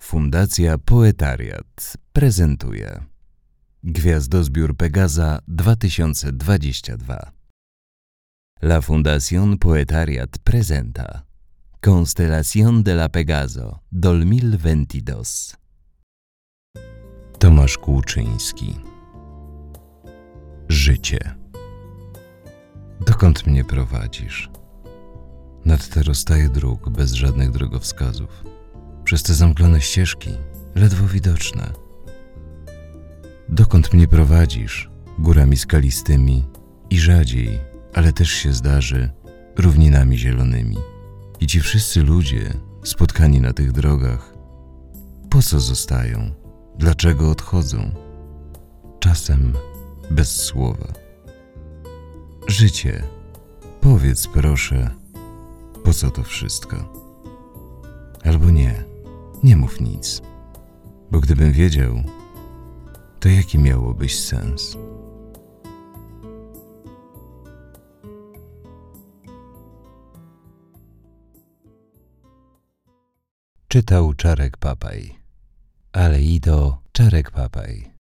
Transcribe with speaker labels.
Speaker 1: Fundacja Poetariat prezentuje Gwiazdozbiór Pegaza 2022. La Fundación Poetariat presenta Constelación de la Pegaso 2022. Tomasz Kłuczyński. Życie. Dokąd mnie prowadzisz? Nad te rozstaje dróg bez żadnych drogowskazów. Przez te zamglone ścieżki, ledwo widoczne. Dokąd mnie prowadzisz? Górami skalistymi i rzadziej, ale też się zdarzy, równinami zielonymi. I ci wszyscy ludzie, spotkani na tych drogach, po co zostają? Dlaczego odchodzą? Czasem bez słowa. Życie, powiedz proszę, po co to wszystko? Albo nie mów nic, bo gdybym wiedział, to jaki miałobyś sens? Czytał Czarek Papaj. Aleido Czarek Papaj.